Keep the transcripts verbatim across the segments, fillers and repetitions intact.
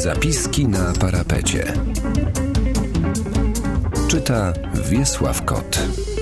Zapiski na parapecie. Czyta Wiesław Kot.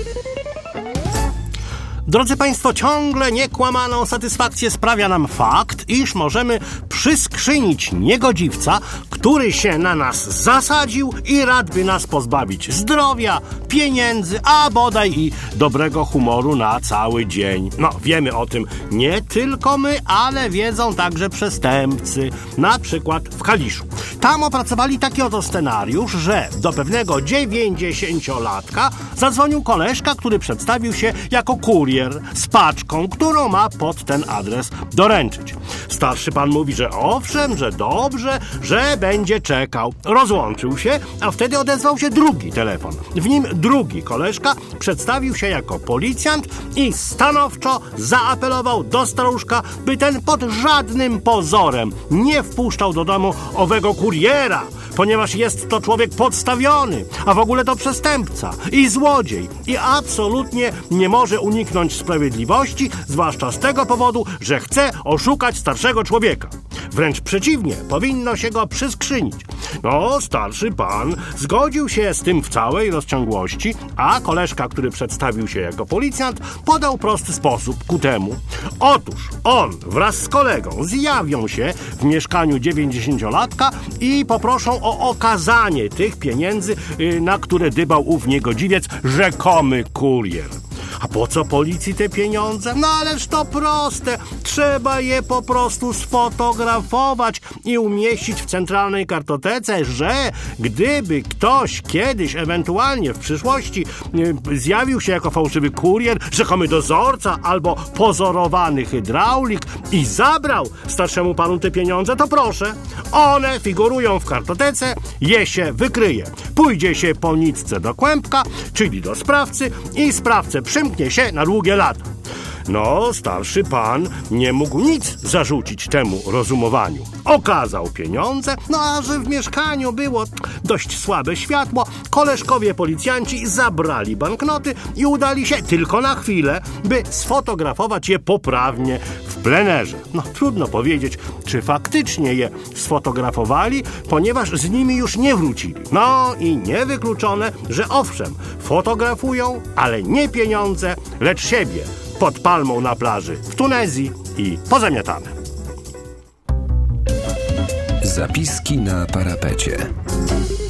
Drodzy Państwo, ciągle niekłamaną satysfakcję sprawia nam fakt, iż możemy przyskrzynić niegodziwca, który się na nas zasadził i rad by nas pozbawić zdrowia, pieniędzy, a bodaj i dobrego humoru na cały dzień. No, wiemy o tym nie tylko my, ale wiedzą także przestępcy, na przykład w Kaliszu. Tam opracowali taki oto scenariusz, że do pewnego dziewięćdziesięciolatka zadzwonił koleżka, który przedstawił się jako kurier z paczką, którą ma pod ten adres doręczyć. Starszy pan mówi, że owszem, że dobrze, że będzie czekał. Rozłączył się, a wtedy odezwał się drugi telefon. W nim drugi koleżka przedstawił się jako policjant i stanowczo zaapelował do staruszka, by ten pod żadnym pozorem nie wpuszczał do domu owego kuriera, ponieważ jest to człowiek podstawiony, a w ogóle to przestępca i złodziej i absolutnie nie może uniknąć sprawiedliwości, zwłaszcza z tego powodu, że chce oszukać starszego człowieka. Wręcz przeciwnie, powinno się go przyskrzynić. No, starszy pan zgodził się z tym w całej rozciągłości, a koleżka, który przedstawił się jako policjant, podał prosty sposób ku temu. Otóż on wraz z kolegą zjawią się w mieszkaniu dziewięćdziesięciolatka i poproszą o okazanie tych pieniędzy, na które dybał ów niegodziwiec, rzekomy kurier. A po co policji te pieniądze? No ależ to proste. Trzeba je po prostu sfotografować i umieścić w centralnej kartotece, że gdyby ktoś kiedyś, ewentualnie w przyszłości yy, zjawił się jako fałszywy kurier, rzekomy dozorca albo pozorowany hydraulik i zabrał starszemu panu te pieniądze, to proszę, one figurują w kartotece, je się wykryje. Pójdzie się po nitce do kłębka, czyli do sprawcy i sprawcę przymknie się na długie lata. No, starszy pan nie mógł nic zarzucić temu rozumowaniu. Okazał pieniądze, no a że w mieszkaniu było dość słabe światło, koleżkowie policjanci zabrali banknoty i udali się tylko na chwilę, by sfotografować je poprawnie w plenerze. No, trudno powiedzieć, czy faktycznie je sfotografowali, ponieważ z nimi już nie wrócili. No i niewykluczone, że owszem, fotografują, ale nie pieniądze, lecz siebie pod palmą na plaży w Tunezji i pozamiatane. Zapiski na parapecie.